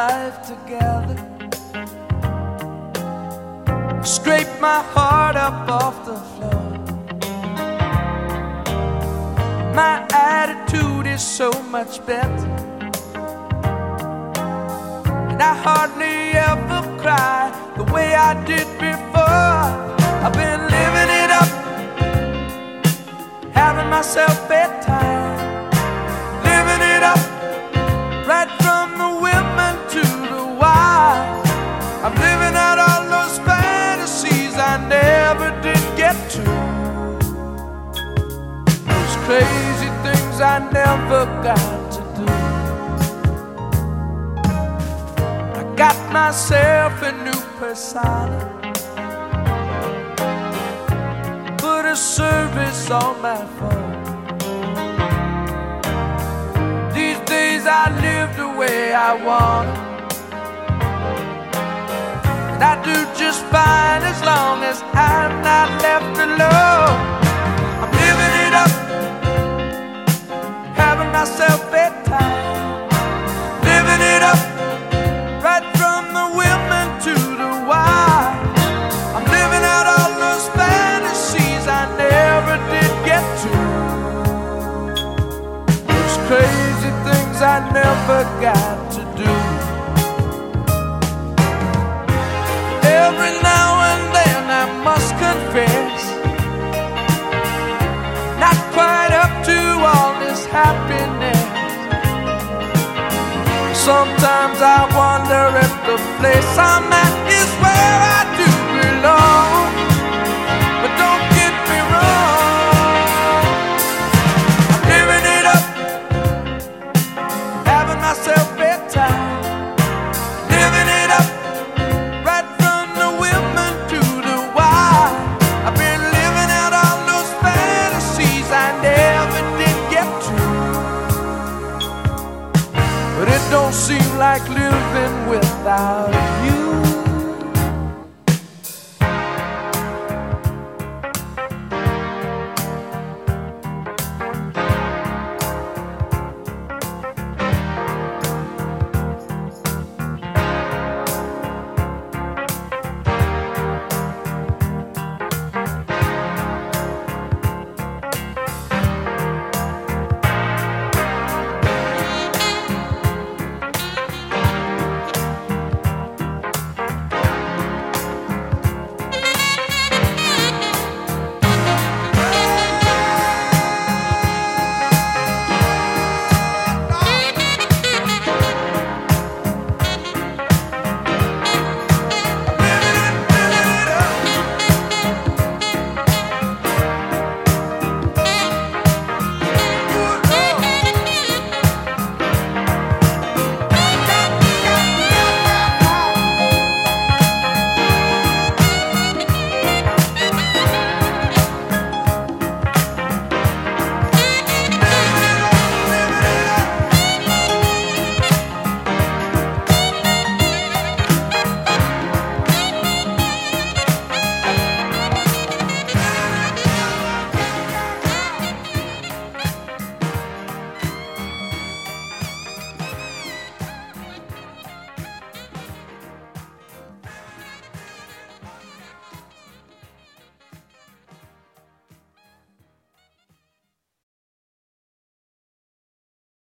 life together, scrape my heart up off the floor. My attitude is so much better, and I hardly ever cry the way I did before. I've been living it up, having myself bedtime, living it up, right from the women to the wild. I'm living out all those fantasies I never did get to, those crazy things I never got to do. I got myself a new persona, put a service on my phone. These days I live the way I want it, and I do just fine as long as I'm not left alone. I'm living it up, having myself bedtime, living it up, right from the women to the wild. I'm living out all those fantasies I never did get to, those crazy things I never got to do. Every now and then I must confess, not quite up to all this happiness. Sometimes I wonder if the place I'm at is where I